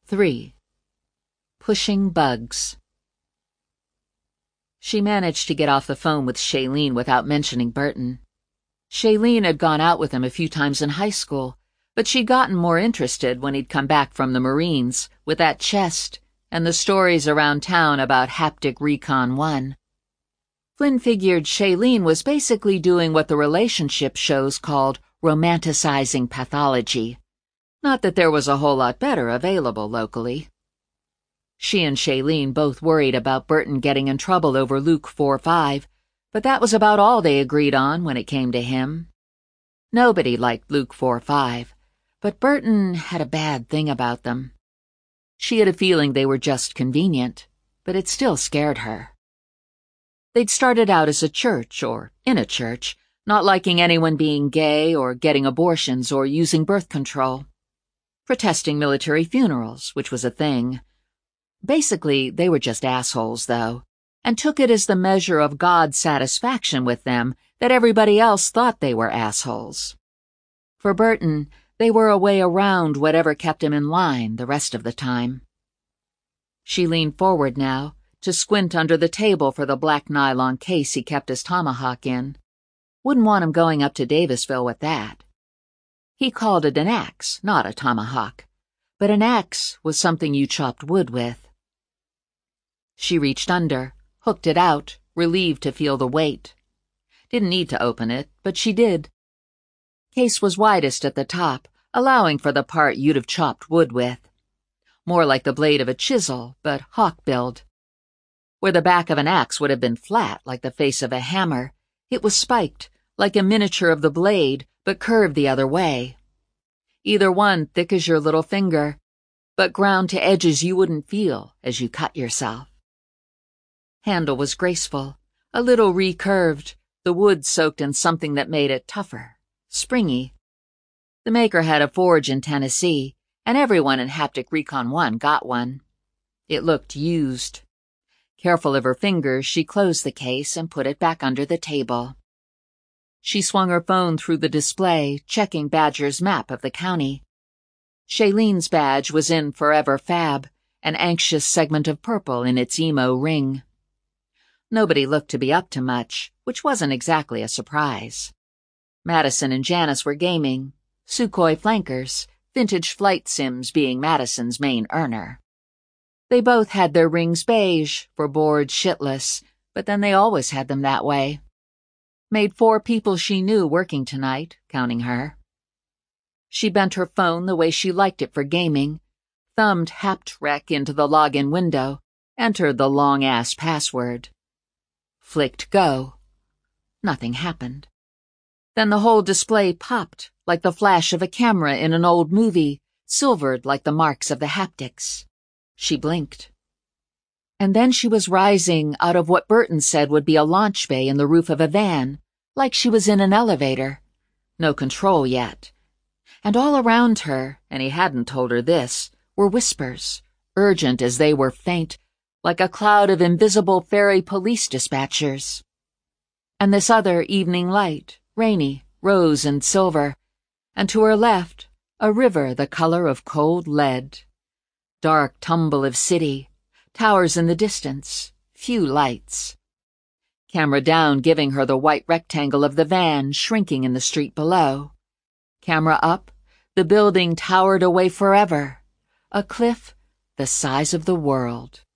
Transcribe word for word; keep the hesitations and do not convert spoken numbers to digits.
three. Pushing bugs. She managed to get off the phone with Shailene without mentioning Burton. Shailene had gone out with him a few times in high school, but she'd gotten more interested when he'd come back from the Marines with that chest and the stories around town about Haptic Recon One. Flynn figured Shailene was basically doing what the relationship shows called romanticizing pathology. Not that there was a whole lot better available locally. She and Shailene both worried about Burton getting in trouble over Luke four five, but that was about all they agreed on when it came to him. Nobody liked Luke four five, but Burton had a bad thing about them. She had a feeling they were just convenient, but it still scared her. They'd started out as a church, or in a church, not liking anyone being gay or getting abortions or using birth control. Protesting military funerals, which was a thing. Basically, they were just assholes, though, and took it as the measure of God's satisfaction with them that everybody else thought they were assholes. For Burton, they were a way around whatever kept him in line the rest of the time. She leaned forward now, to squint under the table for the black nylon case he kept his tomahawk in. Wouldn't want him going up to Davisville with that. He called it an axe, not a tomahawk, but an axe was something you chopped wood with. She reached under, hooked it out, relieved to feel the weight. Didn't need to open it, but she did. Case was widest at the top, allowing for the part you'd have chopped wood with. More like the blade of a chisel, but hawk-billed. Where the back of an axe would have been flat, like the face of a hammer, it was spiked, like a miniature of the blade, but curved the other way. Either one thick as your little finger, but ground to edges you wouldn't feel as you cut yourself. Handle was graceful, a little recurved, the wood soaked in something that made it tougher, springy. The maker had a forge in Tennessee, and everyone in Haptic Recon One got one. It looked used. Careful of her fingers, she closed the case and put it back under the table. She swung her phone through the display, checking Badger's map of the county. Shailene's badge was in Forever Fab, an anxious segment of purple in its emo ring. Nobody looked to be up to much, which wasn't exactly a surprise. Madison and Janice were gaming, Sukhoi flankers, vintage flight sims being Madison's main earner. They both had their rings beige, for bored shitless, but then they always had them that way. Made four people she knew working tonight, counting her. She bent her phone the way she liked it for gaming, thumbed HaptRec into the login window, entered the long-ass password. Flicked go. Nothing happened. Then the whole display popped, like the flash of a camera in an old movie, silvered like the marks of the haptics. She blinked. And then she was rising out of what Burton said would be a launch bay in the roof of a van, like she was in an elevator. No control yet. And all around her, and he hadn't told her this, were whispers, urgent as they were faint, like a cloud of invisible fairy police dispatchers. And this other evening light, rainy, rose and silver, and to her left, a river the color of cold lead. Dark tumble of city, towers in the distance, few lights. Camera down, giving her the white rectangle of the van shrinking in the street below. Camera up, the building towered away forever, a cliff the size of the world.